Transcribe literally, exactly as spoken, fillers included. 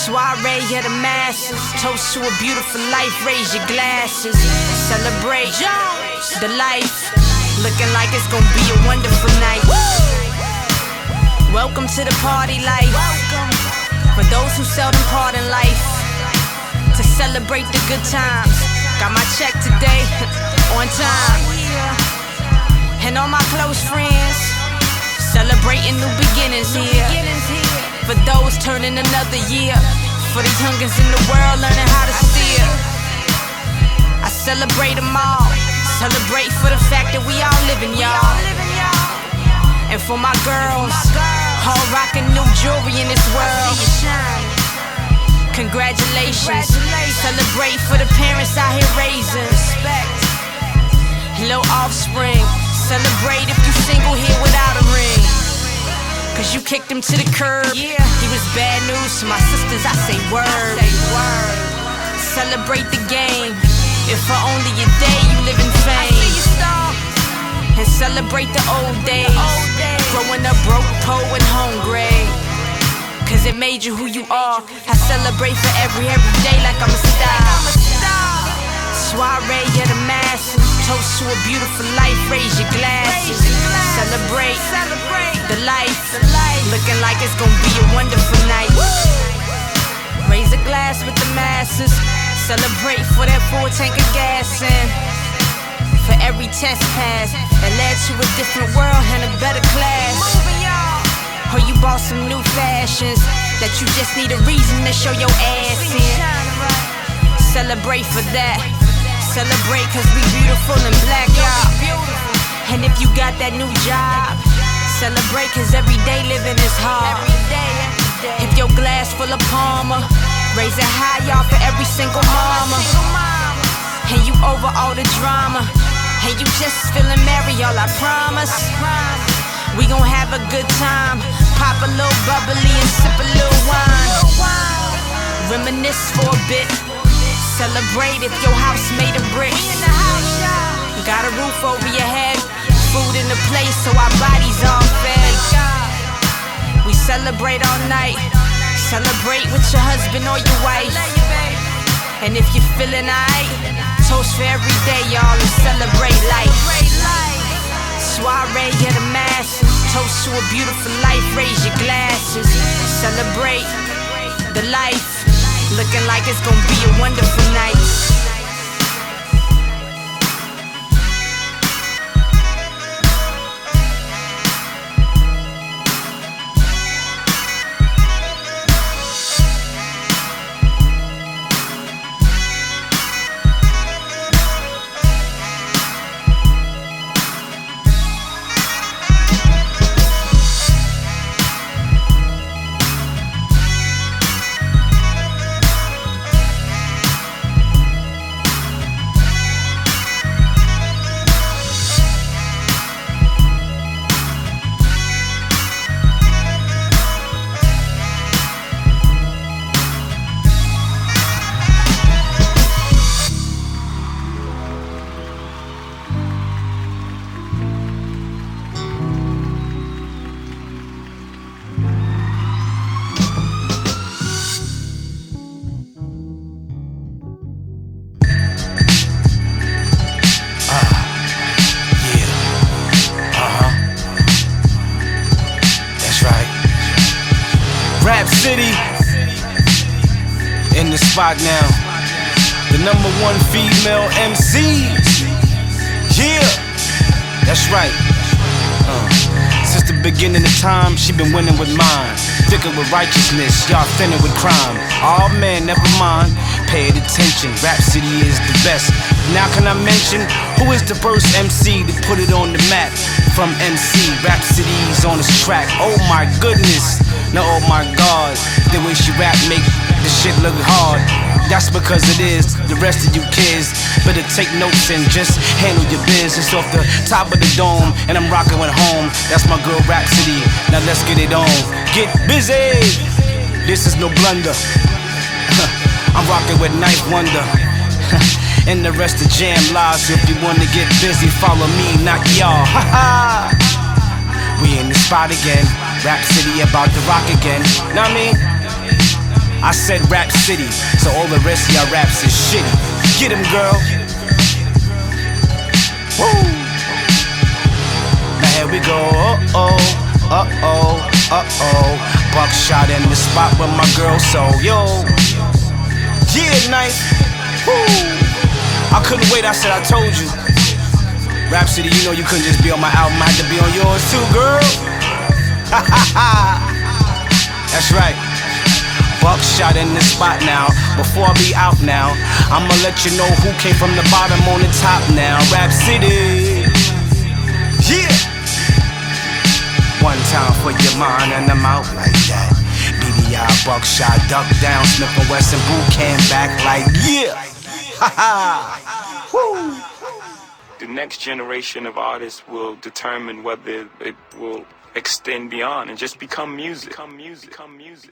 Soiree of the masses, toast to a beautiful life, raise your glasses. Celebrate the life, looking like it's gonna be a wonderful night. Welcome to the party life, for those who seldom part in life, to celebrate the good times. Got my check today, on time. And all my close friends, celebrating new beginnings here. For those turning another year, for the youngins in the world learning how to steer. I celebrate them all, celebrate for the fact that we all living, y'all. And for my girls, all rocking new jewelry in this world, congratulations. Celebrate for the parents out here raising little offspring. Celebrate if you single here without a ring, cause you kicked him to the curb. Yeah. He was bad news to my sisters, I say word. Say word. Celebrate the game, if for only a day you live in fame. And celebrate the old days, the old days. Growing up broke, poor and hungry, cause it made you who you are. I celebrate for every, every day like I'm a star. Soiree of the masses, toast to a beautiful life, raise your glasses. Celebrate the life, looking like it's gonna be a wonderful night. Raise a glass with the masses, celebrate for that full tank of gas and for every test pass that led to a different world and a better class. Or you bought some new fashions that you just need a reason to show your ass in. Celebrate for that, celebrate cause we beautiful and black, y'all. And if you got that new job, celebrate cause every day living is hard. If your glass full of Palmer, raise it high, y'all, for every single mama. And you over all the drama, and you just feeling merry, y'all, I promise. We gon' have a good time, pop a little bubbly and sip a little wine. Reminisce for a bit, celebrate if your house made of bricks. Got a roof over your head, food in the place so our bodies all fed. We celebrate all night, celebrate with your husband or your wife. And if you're feeling alright, toast for every day, y'all, and celebrate life. Soiree of the masses, toast to a beautiful life, raise your glasses. Celebrate the life, looking like it's gonna be a wonderful night. In the spot now, the number one female M Cs. Yeah, that's right. Uh, since the beginning of time, she been winning with mine, thicker with righteousness, y'all thinner with crime. Oh man, never mind, pay attention. Rhapsody is the best. Now can I mention who is the first M C to put it on the map? From M C, Rhapsody's on this track. Oh my goodness. Now oh my God, the way she rap make the shit look hard. That's because it is. The rest of you kids better take notes and just handle your business off the top of the dome. And I'm rocking with home. That's my girl Rhapsody. Now let's get it on. Get busy. This is no blunder. I'm rocking with Ninth Wonder. And the rest of Jam Live. So if you wanna get busy, follow me, not y'all. Ha ha. We in the spot again. Rhapsody about to rock again. Know what I mean? I said Rap City, so all the rest of y'all raps is shitty. Get him, girl. Woo. Now here we go. Uh-oh, uh-oh, uh-oh. Buckshot in the spot with my girl, so yo. Yeah, nice. Woo. I couldn't wait, I said I told you. Rhapsody, you know you couldn't just be on my album, I had to be on yours too, girl. Ha ha ha. That's right. Buckshot in the spot now. Before I be out now, I'ma let you know who came from the bottom on the top now. Rhapsody. Yeah. One time for your mind and I'm out like that. B D I, Buckshot, duck down, Smith and Wesson, boot camp back like yeah. Ha ha. Woo. The next generation of artists will determine whether it will extend beyond and just become music. Become music. Become music.